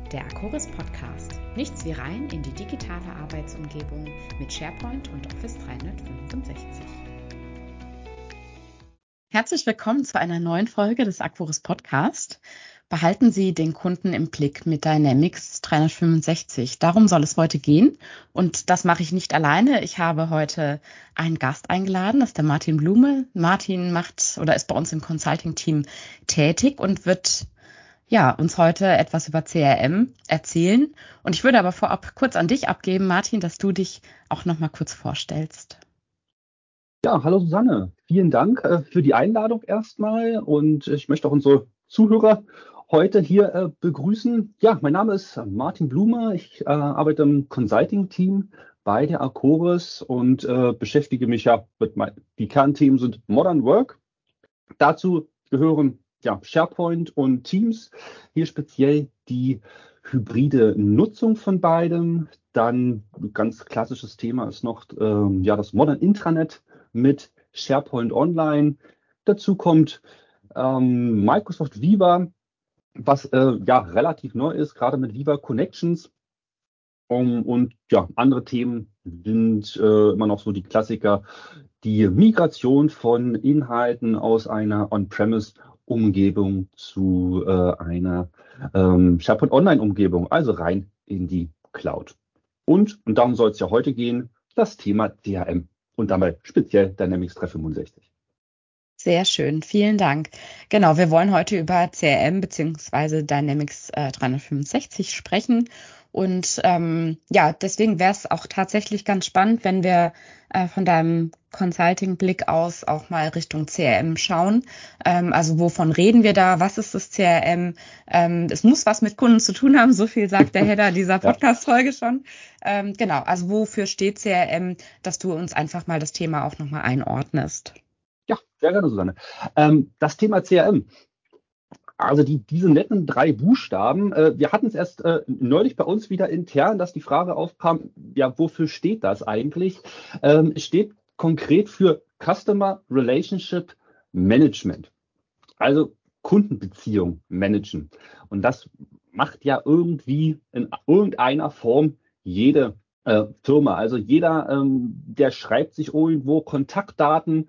der Akoris Podcast. Nichts wie rein in die digitale Arbeitsumgebung mit SharePoint und Office 365. Herzlich willkommen zu einer neuen Folge des Akoris Podcast. Behalten Sie den Kunden im Blick mit Dynamics 365. Darum soll es heute gehen. Und das mache ich nicht alleine. Ich habe heute einen Gast eingeladen, das ist der Martin Blume. Martin ist bei uns im Consulting-Team tätig und wird uns heute etwas über CRM erzählen. Und ich würde aber vorab kurz an dich abgeben, Martin, dass du dich auch noch mal kurz vorstellst. Ja, hallo Susanne. Vielen Dank für die Einladung erstmal und ich möchte auch unsere Zuhörer heute hier begrüßen. Ja, mein Name ist Martin Blume. Ich arbeite im Consulting-Team bei der Akoris und beschäftige mich die Kernthemen sind Modern Work. Dazu gehören SharePoint und Teams. Hier speziell die hybride Nutzung von beidem. Dann ein ganz klassisches Thema ist noch das Modern Intranet mit SharePoint Online. Dazu kommt Microsoft Viva, was relativ neu ist, gerade mit Viva Connections. Andere Themen sind immer noch so die Klassiker, die Migration von Inhalten aus einer On-Premise-Umgebung zu einer SharePoint Online-Umgebung, also rein in die Cloud. Und darum soll es ja heute gehen, das Thema CRM und dabei speziell Dynamics 365. Sehr schön, vielen Dank. Genau, wir wollen heute über CRM bzw. Dynamics 365 sprechen. Und deswegen wäre es auch tatsächlich ganz spannend, wenn wir von deinem Consulting-Blick aus auch mal Richtung CRM schauen. Also wovon reden wir da? Was ist das CRM? Es muss was mit Kunden zu tun haben, so viel sagt der Header dieser Podcast-Folge schon. Also wofür steht CRM, dass du uns einfach mal das Thema auch nochmal einordnest? Ja, sehr gerne, Susanne. Das Thema CRM. Also diese netten 3 Buchstaben, wir hatten es erst neulich bei uns wieder intern, dass die Frage aufkam, ja, wofür steht das eigentlich? Es steht konkret für Customer Relationship Management, also Kundenbeziehung managen. Und das macht ja irgendwie in irgendeiner Form jede Firma. Also jeder, der schreibt sich irgendwo Kontaktdaten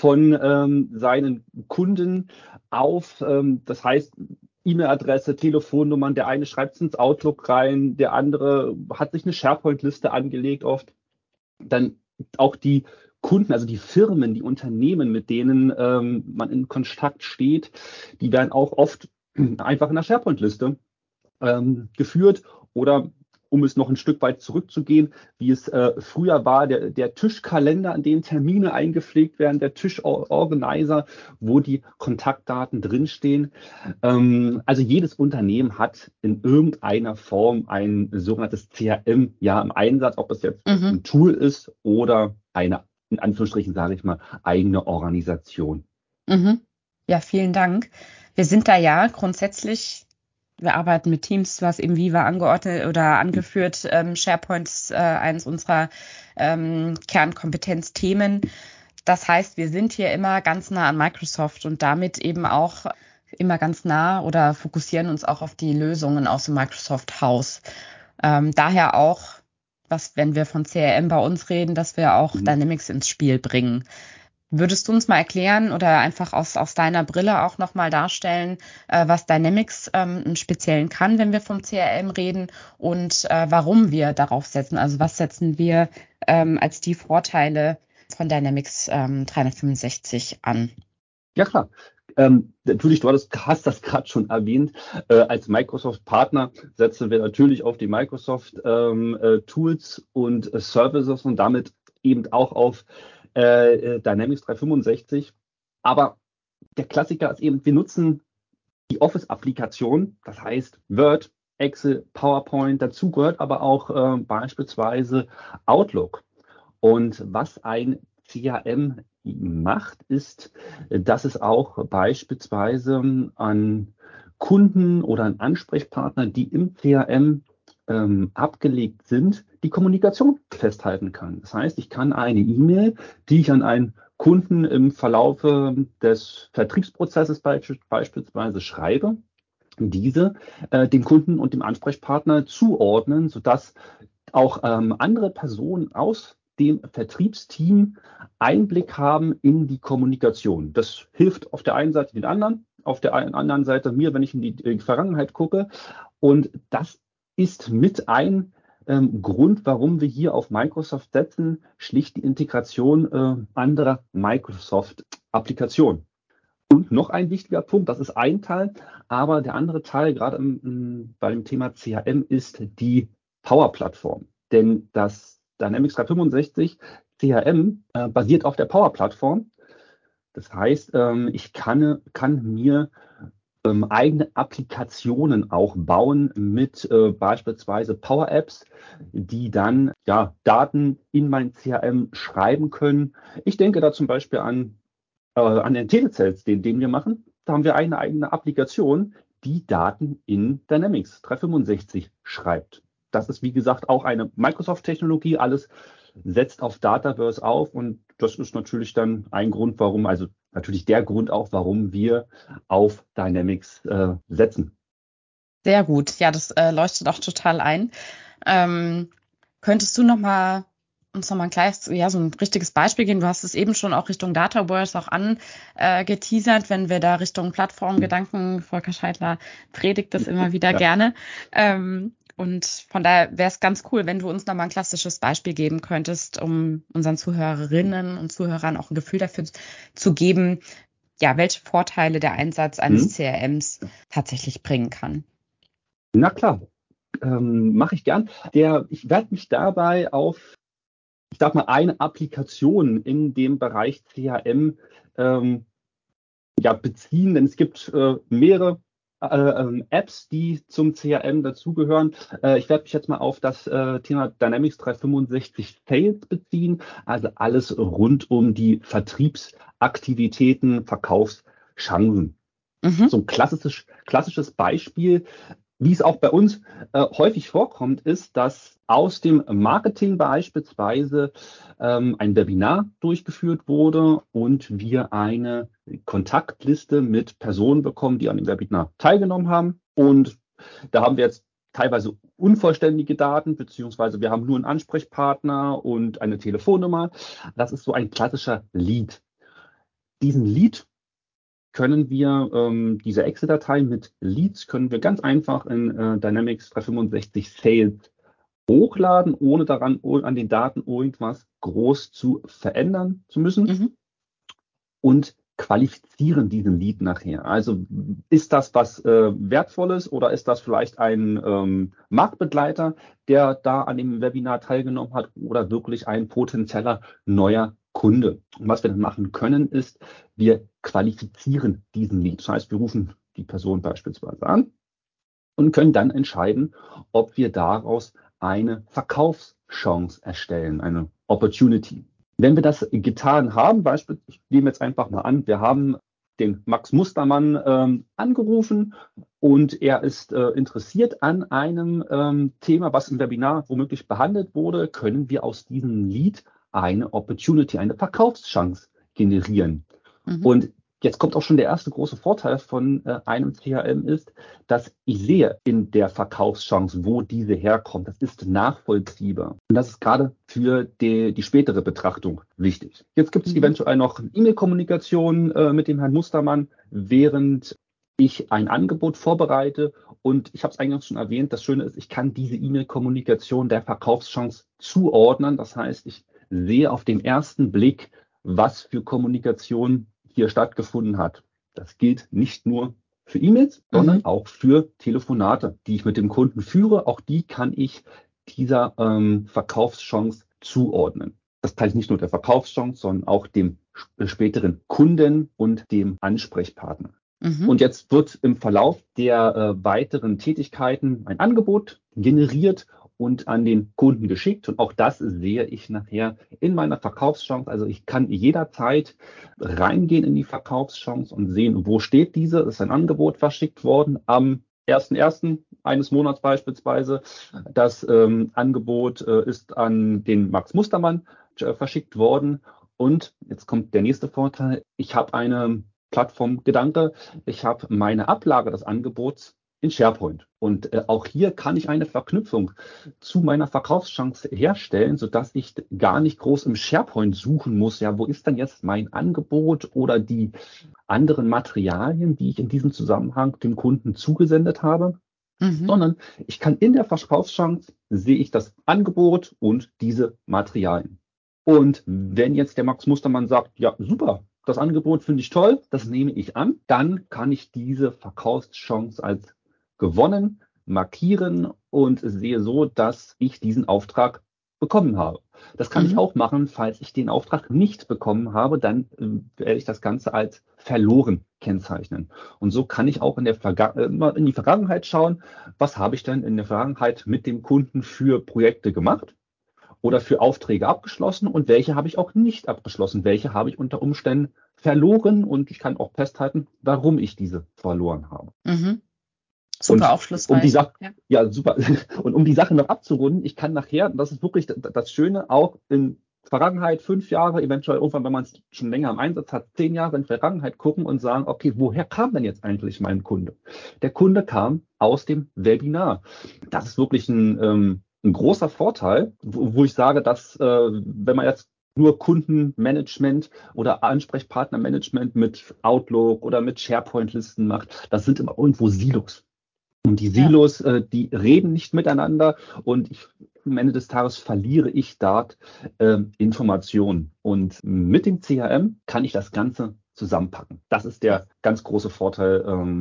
von seinen Kunden auf. Das heißt, E-Mail-Adresse, Telefonnummern. Der eine schreibt es ins Outlook rein, der andere hat sich eine SharePoint-Liste angelegt oft. Dann auch die Kunden, also die Firmen, die Unternehmen, mit denen man in Kontakt steht, die werden auch oft einfach in der SharePoint-Liste geführt oder um es noch ein Stück weit zurückzugehen, wie es früher war, der Tischkalender, an dem Termine eingepflegt werden, der Tischorganizer, wo die Kontaktdaten drinstehen. Also jedes Unternehmen hat in irgendeiner Form ein sogenanntes CRM im Einsatz, ob es jetzt ein Tool ist oder eine, in Anführungsstrichen sage ich mal, eigene Organisation. Ja, vielen Dank. Wir sind da ja grundsätzlich. Wir arbeiten mit Teams, du hast eben Viva angeordnet oder angeführt. SharePoint ist eines unserer Kernkompetenzthemen. Das heißt, wir sind hier immer ganz nah an Microsoft und damit eben auch immer ganz nah oder fokussieren uns auch auf die Lösungen aus dem Microsoft-Haus. Daher auch, wenn wir von CRM bei uns reden, dass wir auch Dynamics ins Spiel bringen. Würdest du uns mal erklären oder einfach aus deiner Brille auch nochmal darstellen, was Dynamics im Speziellen kann, wenn wir vom CRM reden und warum wir darauf setzen? Also was setzen wir als die Vorteile von Dynamics 365 an? Ja, klar. Natürlich, hast das gerade schon erwähnt. Als Microsoft-Partner setzen wir natürlich auf die Microsoft Tools und Services und damit eben auch auf Dynamics 365. Aber der Klassiker ist eben, wir nutzen die Office-Applikation, das heißt Word, Excel, PowerPoint. Dazu gehört aber auch beispielsweise Outlook. Und was ein CRM macht, ist, dass es auch beispielsweise an Kunden oder an Ansprechpartner, die im CRM abgelegt sind, die Kommunikation festhalten kann. Das heißt, ich kann eine E-Mail, die ich an einen Kunden im Verlaufe des Vertriebsprozesses beispielsweise schreibe, diese dem Kunden und dem Ansprechpartner zuordnen, sodass auch andere Personen aus dem Vertriebsteam Einblick haben in die Kommunikation. Das hilft auf der einen Seite den anderen, auf der anderen Seite mir, wenn ich in die Vergangenheit gucke. Und das ist mit ein Grund, warum wir hier auf Microsoft setzen, schlicht die Integration anderer Microsoft-Applikationen. Und noch ein wichtiger Punkt, das ist ein Teil, aber der andere Teil, gerade bei dem Thema CRM, ist die Power-Plattform. Denn das Dynamics 365 CRM basiert auf der Power-Plattform. Das heißt, ich kann mir eigene Applikationen auch bauen mit beispielsweise Power Apps, die dann ja, Daten in mein CRM schreiben können. Ich denke da zum Beispiel an den Telesales, den wir machen. Da haben wir eine eigene Applikation, die Daten in Dynamics 365 schreibt. Das ist, wie gesagt, auch eine Microsoft-Technologie. Alles setzt auf Dataverse auf und das ist natürlich dann ein Grund, warum, also natürlich der Grund auch, warum wir auf Dynamics setzen. Sehr gut. Ja, das leuchtet auch total ein. Könntest du uns noch mal ein kleines, ja, so ein richtiges Beispiel geben? Du hast es eben schon auch Richtung Dataverse auch angeteasert, wenn wir da Richtung Plattformgedanken, Volker Scheidler predigt das immer wieder Ja. gerne. Und von daher wäre es ganz cool, wenn du uns noch mal ein klassisches Beispiel geben könntest, um unseren Zuhörerinnen und Zuhörern auch ein Gefühl dafür zu geben, ja, welche Vorteile der Einsatz eines CRMs tatsächlich bringen kann. Na klar, mache ich gern. Ich werde mich dabei auf, ich sag mal, eine Applikation in dem Bereich CRM ja, beziehen, denn es gibt mehrere Apps, die zum CRM dazugehören. Ich werde mich jetzt mal auf das Thema Dynamics 365 Sales beziehen, also alles rund um die Vertriebsaktivitäten, Verkaufschancen. Mhm. So ein klassisches Beispiel, wie es auch bei uns häufig vorkommt, ist, dass aus dem Marketing beispielsweise ein Webinar durchgeführt wurde und wir eine Kontaktliste mit Personen bekommen, die an dem Webinar teilgenommen haben. Und da haben wir jetzt teilweise unvollständige Daten, beziehungsweise wir haben nur einen Ansprechpartner und eine Telefonnummer. Das ist so ein klassischer Lead. Diesen Lead können wir diese Excel-Datei mit Leads können wir ganz einfach in Dynamics 365 Sales hochladen, ohne daran an den Daten irgendwas groß zu verändern zu müssen und qualifizieren diesen Lead nachher. Also ist das was Wertvolles oder ist das vielleicht ein Marktbegleiter, der da an dem Webinar teilgenommen hat oder wirklich ein potenzieller neuer Kunde? Und was wir dann machen können, ist, wir qualifizieren diesen Lead. Das heißt, wir rufen die Person beispielsweise an und können dann entscheiden, ob wir daraus eine Verkaufschance erstellen, eine Opportunity. Wenn wir das getan haben, beispielsweise, ich nehme jetzt einfach mal an, wir haben den Max Mustermann angerufen und er ist interessiert an einem Thema, was im Webinar womöglich behandelt wurde, können wir aus diesem Lead eine Opportunity, eine Verkaufschance generieren. Und jetzt kommt auch schon der erste große Vorteil von einem CRM ist, dass ich sehe in der Verkaufschance, wo diese herkommt. Das ist nachvollziehbar. Und das ist gerade für die spätere Betrachtung wichtig. Jetzt gibt es eventuell noch E-Mail-Kommunikation mit dem Herrn Mustermann, während ich ein Angebot vorbereite. Und ich habe es eingangs schon erwähnt, das Schöne ist, ich kann diese E-Mail-Kommunikation der Verkaufschance zuordnen. Das heißt, ich sehe auf den ersten Blick, was für Kommunikation hier stattgefunden hat. Das gilt nicht nur für E-Mails, sondern auch für Telefonate, die ich mit dem Kunden führe. Auch die kann ich dieser Verkaufschance zuordnen. Das heißt nicht nur der Verkaufschance, sondern auch dem späteren Kunden und dem Ansprechpartner. Und jetzt wird im Verlauf der weiteren Tätigkeiten ein Angebot generiert und an den Kunden geschickt. Und auch das sehe ich nachher in meiner Verkaufschance. Also ich kann jederzeit reingehen in die Verkaufschance und sehen, wo steht diese. Es ist ein Angebot verschickt worden am 1.1. eines Monats beispielsweise. Das Angebot ist an den Max Mustermann verschickt worden. Und jetzt kommt der nächste Vorteil. Ich habe eine Plattformgedanke. Ich habe meine Ablage des Angebots in SharePoint. Und auch hier kann ich eine Verknüpfung zu meiner Verkaufschance herstellen, sodass ich gar nicht groß im SharePoint suchen muss. Ja, wo ist denn jetzt mein Angebot oder die anderen Materialien, die ich in diesem Zusammenhang dem Kunden zugesendet habe? Sondern ich kann in der Verkaufschance sehe ich das Angebot und diese Materialien. Und wenn jetzt der Max Mustermann sagt, ja, super, das Angebot finde ich toll, das nehme ich an, dann kann ich diese Verkaufschance als gewonnen markieren und sehe so, dass ich diesen Auftrag bekommen habe. Das kann ich auch machen, falls ich den Auftrag nicht bekommen habe, dann werde ich das Ganze als verloren kennzeichnen. Und so kann ich auch immer in die Vergangenheit schauen, was habe ich denn in der Vergangenheit mit dem Kunden für Projekte gemacht oder für Aufträge abgeschlossen und welche habe ich auch nicht abgeschlossen, welche habe ich unter Umständen verloren und ich kann auch festhalten, warum ich diese verloren habe. Super Und um die aufschlussreich. Sache, ja, super. Und um die Sache noch abzurunden, ich kann nachher, das ist wirklich das Schöne, auch in Vergangenheit 5 Jahre, eventuell irgendwann, wenn man es schon länger im Einsatz hat, 10 Jahre in Vergangenheit gucken und sagen, okay, woher kam denn jetzt eigentlich mein Kunde? Der Kunde kam aus dem Webinar. Das ist wirklich ein großer Vorteil, wo ich sage, dass wenn man jetzt nur Kundenmanagement oder Ansprechpartnermanagement mit Outlook oder mit SharePoint-Listen macht, das sind immer irgendwo Silos. Und die Ja. Silos, die reden nicht miteinander und am Ende des Tages verliere ich dort Informationen. Und mit dem CRM kann ich das Ganze zusammenpacken. Das ist der ganz große Vorteil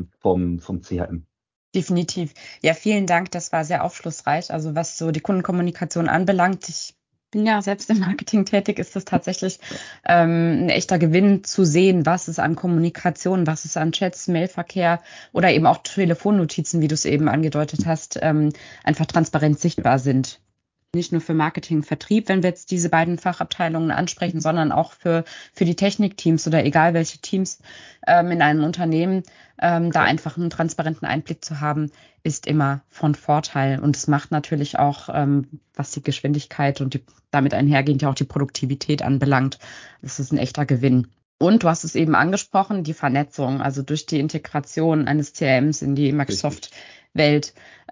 vom CRM. Definitiv. Ja, vielen Dank. Das war sehr aufschlussreich. Also was so die Kundenkommunikation anbelangt, ich bin ja selbst im Marketing tätig, ist es tatsächlich ein echter Gewinn zu sehen, was es an Kommunikation, was es an Chats, Mailverkehr oder eben auch Telefonnotizen, wie du es eben angedeutet hast, einfach transparent sichtbar sind. Nicht nur für Marketing, Vertrieb, wenn wir jetzt diese beiden Fachabteilungen ansprechen, sondern auch für die Technikteams oder egal welche Teams in einem Unternehmen, da einfach einen transparenten Einblick zu haben, ist immer von Vorteil. Und es macht natürlich auch, was die Geschwindigkeit und damit einhergehend ja auch die Produktivität anbelangt, das ist ein echter Gewinn. Und du hast es eben angesprochen, die Vernetzung, also durch die Integration eines CRMs in die Microsoft-Welt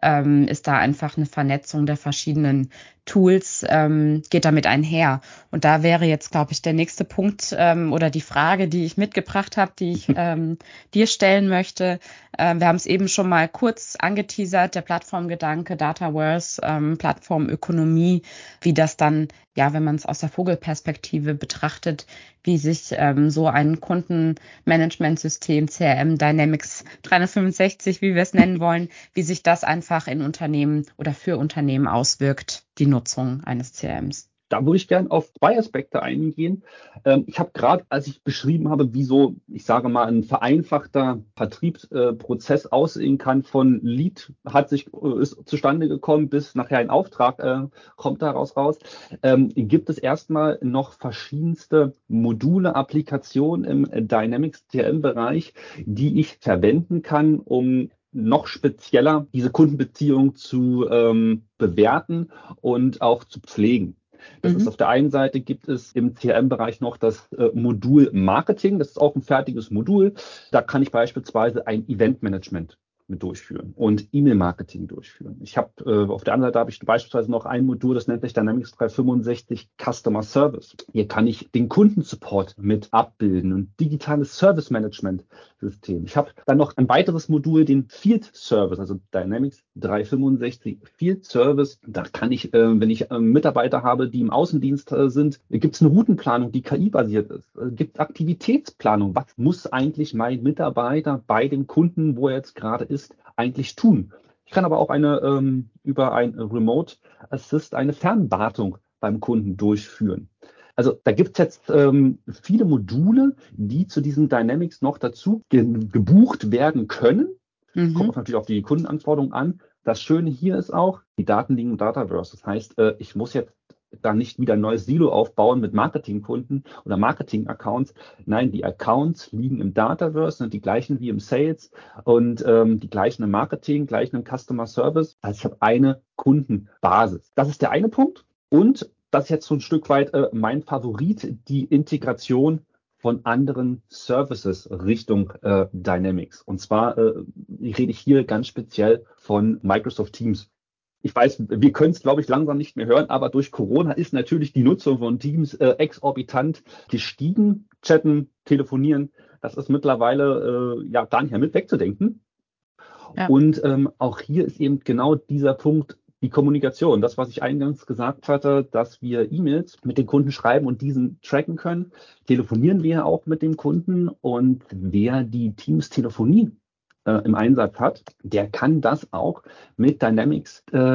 ist da einfach eine Vernetzung der verschiedenen Tools, geht damit einher. Und da wäre jetzt, glaube ich, der nächste Punkt oder die Frage, die ich mitgebracht habe, die ich dir stellen möchte. Wir haben es eben schon mal kurz angeteasert, der Plattformgedanke, Dataverse, Plattformökonomie, wie das dann, ja, wenn man es aus der Vogelperspektive betrachtet, wie sich so ein Kundenmanagementsystem, CRM, Dynamics 365, wie wir es nennen wollen, wie sich das einfach in Unternehmen oder für Unternehmen auswirkt, die Nutzung eines CRMs. Da würde ich gerne auf 2 Aspekte eingehen. Ich habe gerade, als ich beschrieben habe, wie so, ich sage mal, ein vereinfachter Vertriebsprozess aussehen kann, von Lead ist zustande gekommen, bis nachher ein Auftrag kommt daraus raus, gibt es erstmal noch verschiedenste Module, Applikationen im Dynamics CRM-Bereich, die ich verwenden kann, um noch spezieller diese Kundenbeziehung zu bewerten und auch zu pflegen. Das ist auf der einen Seite gibt es im CRM-Bereich noch das Modul Marketing. Das ist auch ein fertiges Modul. Da kann ich beispielsweise ein Eventmanagement mit durchführen und E-Mail-Marketing durchführen. Auf der anderen Seite habe ich beispielsweise noch ein Modul, das nennt sich Dynamics 365 Customer Service. Hier kann ich den Kundensupport mit abbilden und digitales Service-Management-System. Ich habe dann noch ein weiteres Modul, den Field Service, also Dynamics 365 Field Service. Da kann ich, wenn ich Mitarbeiter habe, die im Außendienst sind, gibt es eine Routenplanung, die KI-basiert ist. Gibt Aktivitätsplanung. Was muss eigentlich mein Mitarbeiter bei dem Kunden, wo er jetzt gerade ist, eigentlich tun? Ich kann aber auch über ein Remote Assist eine Fernwartung beim Kunden durchführen. Also da gibt es jetzt viele Module, die zu diesen Dynamics noch dazu gebucht werden können. Kommt natürlich auf die Kundenanforderungen an. Das Schöne hier ist auch, die Daten liegen im Dataverse. Das heißt, ich muss jetzt da nicht wieder ein neues Silo aufbauen mit Marketingkunden oder Marketing-Accounts. Nein, die Accounts liegen im Dataverse, sind die gleichen wie im Sales und die gleichen im Marketing, gleichen im Customer Service. Also ich habe eine Kundenbasis. Das ist der eine Punkt. Und das ist jetzt so ein Stück weit mein Favorit, die Integration von anderen Services Richtung Dynamics. Und zwar rede ich hier ganz speziell von Microsoft Teams. Ich weiß, wir können es, glaube ich, langsam nicht mehr hören, aber durch Corona ist natürlich die Nutzung von Teams exorbitant gestiegen. Chatten, telefonieren, das ist mittlerweile ja gar nicht mehr mit wegzudenken. Ja. Und auch hier ist eben genau dieser Punkt, die Kommunikation. Das, was ich eingangs gesagt hatte, dass wir E-Mails mit den Kunden schreiben und diesen tracken können, telefonieren wir auch mit den Kunden. Und wer die Teams-Telefonie im Einsatz hat, der kann das auch mit Dynamics der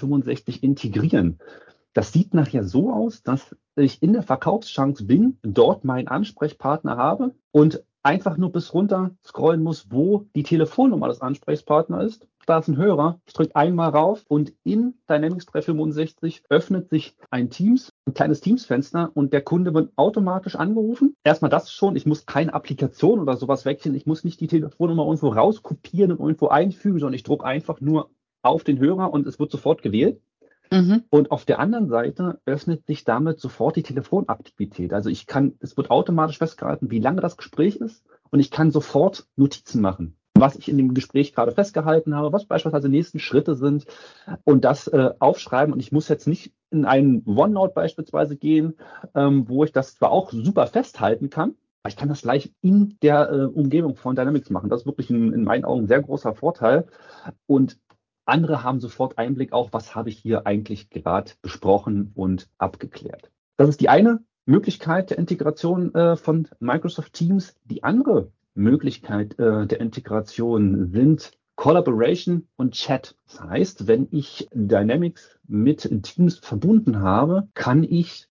365 integrieren. Das sieht nachher so aus, dass ich in der Verkaufschance bin, dort meinen Ansprechpartner habe und einfach nur bis runter scrollen muss, wo die Telefonnummer des Ansprechpartners ist. Da ist ein Hörer. Ich drücke einmal rauf und in Dynamics 365 öffnet sich ein kleines Teams-Fenster und der Kunde wird automatisch angerufen. Erstmal das schon. Ich muss keine Applikation oder sowas wechseln. Ich muss nicht die Telefonnummer irgendwo rauskopieren und irgendwo einfügen, sondern ich drücke einfach nur auf den Hörer und es wird sofort gewählt. Mhm. Und auf der anderen Seite öffnet sich damit sofort die Telefonaktivität. Also es wird automatisch festgehalten, wie lange das Gespräch ist und ich kann sofort Notizen machen, was ich in dem Gespräch gerade festgehalten habe, was beispielsweise die nächsten Schritte sind und das aufschreiben. Und ich muss jetzt nicht in einen OneNote beispielsweise gehen, wo ich das zwar auch super festhalten kann, aber ich kann das gleich in der Umgebung von Dynamics machen. Das ist wirklich in meinen Augen ein sehr großer Vorteil. Und andere haben sofort Einblick auch, was habe ich hier eigentlich gerade besprochen und abgeklärt. Das ist die eine Möglichkeit der Integration von Microsoft Teams. Die andere Möglichkeit der Integration sind Collaboration und Chat. Das heißt, wenn ich Dynamics mit Teams verbunden habe, kann ich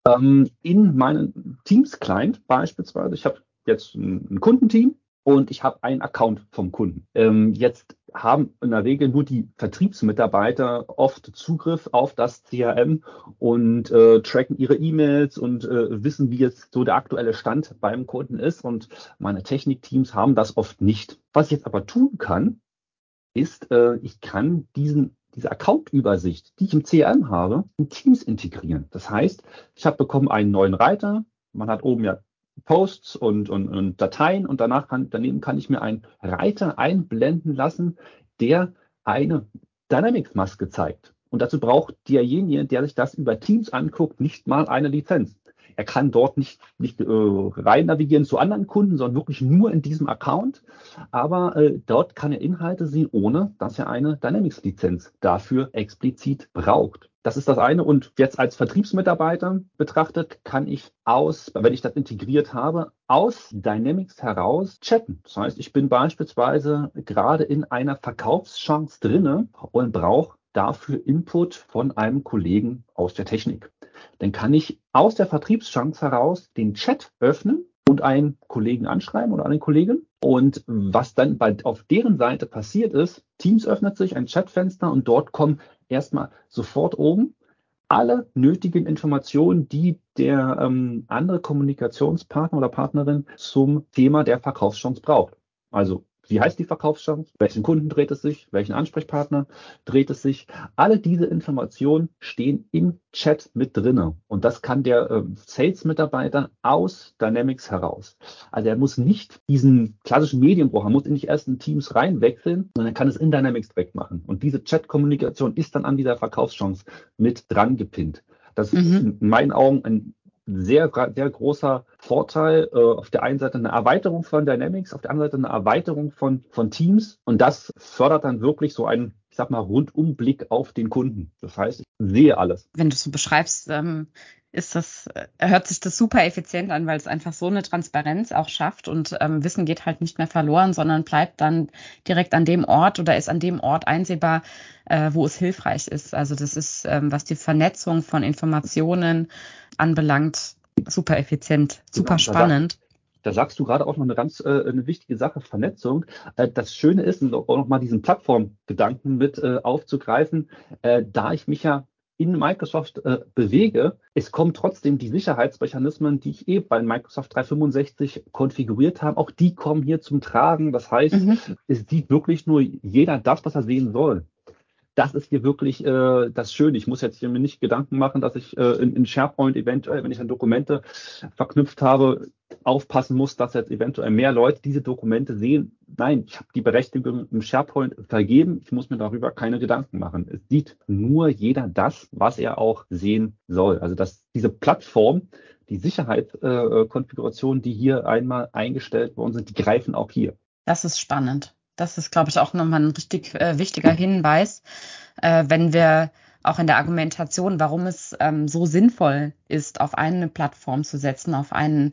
in meinen Teams-Client beispielsweise, ich habe jetzt ein Kundenteam, und ich habe einen Account vom Kunden. Jetzt haben in der Regel nur die Vertriebsmitarbeiter oft Zugriff auf das CRM und tracken ihre E-Mails und wissen, wie jetzt so der aktuelle Stand beim Kunden ist. Und meine Technikteams haben das oft nicht. Was ich jetzt aber tun kann, ist, ich kann diese Account-Übersicht, die ich im CRM habe, in Teams integrieren. Das heißt, ich habe bekommen einen neuen Reiter. Man hat oben ja Posts und Dateien und daneben kann ich mir einen Reiter einblenden lassen, der eine Dynamics-Maske zeigt. Und dazu braucht derjenige, der sich das über Teams anguckt, nicht mal eine Lizenz. Er kann dort nicht rein navigieren zu anderen Kunden, sondern wirklich nur in diesem Account. Aber dort kann er Inhalte sehen, ohne dass er eine Dynamics-Lizenz dafür explizit braucht. Das ist das eine. Und jetzt als Vertriebsmitarbeiter betrachtet, kann ich wenn ich das integriert habe, aus Dynamics heraus chatten. Das heißt, ich bin beispielsweise gerade in einer Verkaufschance drinne und brauche dafür Input von einem Kollegen aus der Technik. Dann kann ich aus der Vertriebschance heraus den Chat öffnen und einen Kollegen anschreiben oder eine Kollegin. Und was dann auf deren Seite passiert ist, Teams öffnet sich ein Chatfenster und dort kommen erstmal sofort oben alle nötigen Informationen, die der andere Kommunikationspartner oder Partnerin zum Thema der Verkaufschance braucht. Also, wie heißt die Verkaufschance? Welchen Kunden dreht es sich? Welchen Ansprechpartner dreht es sich? Alle diese Informationen stehen im Chat mit drinne. Und das kann der Sales-Mitarbeiter aus Dynamics heraus. Also er muss nicht diesen klassischen Medienbruch, er muss nicht erst in Teams reinwechseln, sondern er kann es in Dynamics direkt machen. Und diese Chat-Kommunikation ist dann an dieser Verkaufschance mit dran gepinnt. Das ist in meinen Augen ein sehr, sehr großer Vorteil. Auf der einen Seite eine Erweiterung von Dynamics, auf der anderen Seite eine Erweiterung von Teams. Und das fördert dann wirklich so einen, ich sag mal, Rundumblick auf den Kunden. Das heißt, ich sehe alles. Wenn du es so beschreibst, hört sich das super effizient an, weil es einfach so eine Transparenz auch schafft und Wissen geht halt nicht mehr verloren, sondern bleibt dann direkt an dem Ort oder ist an dem Ort einsehbar, wo es hilfreich ist. Also das ist, was die Vernetzung von Informationen anbelangt, super effizient, super spannend. Da sagst du gerade auch noch eine wichtige Sache, Vernetzung. Das Schöne ist, und auch noch mal diesen Plattformgedanken mit aufzugreifen, da ich mich ja in Microsoft bewege, es kommen trotzdem die Sicherheitsmechanismen, die ich bei Microsoft 365 konfiguriert habe, auch die kommen hier zum Tragen. Das heißt, es sieht wirklich nur jeder das, was er sehen soll. Das ist hier wirklich das Schöne. Ich muss jetzt hier mir nicht Gedanken machen, dass ich in SharePoint eventuell, wenn ich dann Dokumente verknüpft habe, aufpassen muss, dass jetzt eventuell mehr Leute diese Dokumente sehen. Nein, ich habe die Berechtigung im SharePoint vergeben. Ich muss mir darüber keine Gedanken machen. Es sieht nur jeder das, was er auch sehen soll. Also dass diese Plattform, die Sicherheitskonfigurationen, die hier einmal eingestellt worden sind, die greifen auch hier. Das ist spannend. Das ist, glaube ich, auch nochmal ein richtig wichtiger Hinweis, wenn wir auch in der Argumentation, warum es so sinnvoll ist, auf eine Plattform zu setzen, an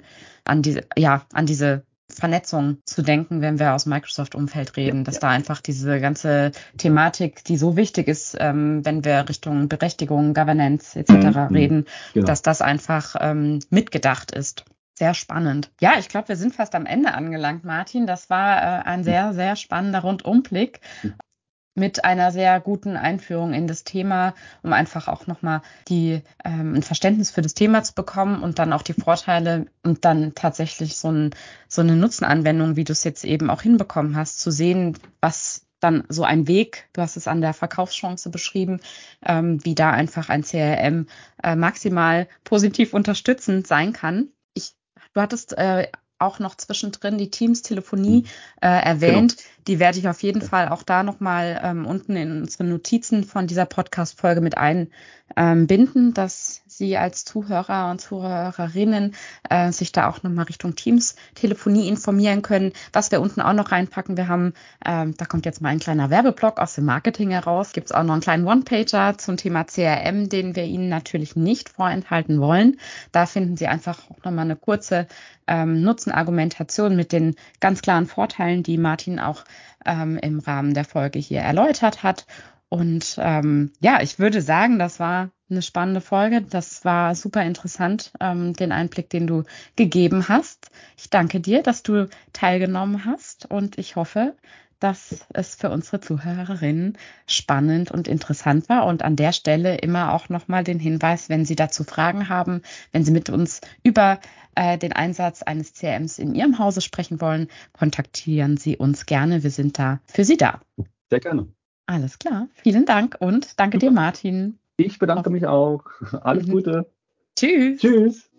diese Vernetzung zu denken, wenn wir aus Microsoft-Umfeld reden, dass da einfach diese ganze Thematik, die so wichtig ist, wenn wir Richtung Berechtigung, Governance etc. reden, Genau. dass das einfach mitgedacht ist. Sehr spannend. Ja, ich glaube, wir sind fast am Ende angelangt, Martin. Das war ein sehr, sehr spannender Rundumblick mit einer sehr guten Einführung in das Thema, um einfach auch nochmal ein Verständnis für das Thema zu bekommen und dann auch die Vorteile und dann tatsächlich so eine Nutzenanwendung, wie du es jetzt eben auch hinbekommen hast, zu sehen, was dann so ein Weg, du hast es an der Verkaufschance beschrieben, wie da einfach ein CRM maximal positiv unterstützend sein kann. Du hattest auch noch zwischendrin die Teams-Telefonie erwähnt. Genau. Die werde ich auf jeden Fall auch da nochmal unten in unsere Notizen von dieser Podcast-Folge mit einbinden, dass Sie als Zuhörer und Zuhörerinnen sich da auch nochmal Richtung Teams-Telefonie informieren können. Was wir unten auch noch reinpacken, wir haben, da kommt jetzt mal ein kleiner Werbeblock aus dem Marketing heraus, gibt es auch noch einen kleinen One-Pager zum Thema CRM, den wir Ihnen natürlich nicht vorenthalten wollen. Da finden Sie einfach auch nochmal eine kurze Nutzenargumentation mit den ganz klaren Vorteilen, die Martin auch im Rahmen der Folge hier erläutert hat. Und ich würde sagen, das war eine spannende Folge. Das war super interessant, den Einblick, den du gegeben hast. Ich danke dir, dass du teilgenommen hast und ich hoffe, dass es für unsere Zuhörerinnen spannend und interessant war. Und an der Stelle immer auch nochmal den Hinweis, wenn Sie dazu Fragen haben, wenn Sie mit uns über den Einsatz eines CRMs in Ihrem Hause sprechen wollen, kontaktieren Sie uns gerne. Wir sind da für Sie da. Sehr gerne. Alles klar. Vielen Dank und danke dir, Martin. Ich bedanke mich auch. Alles Gute. Tschüss. Tschüss.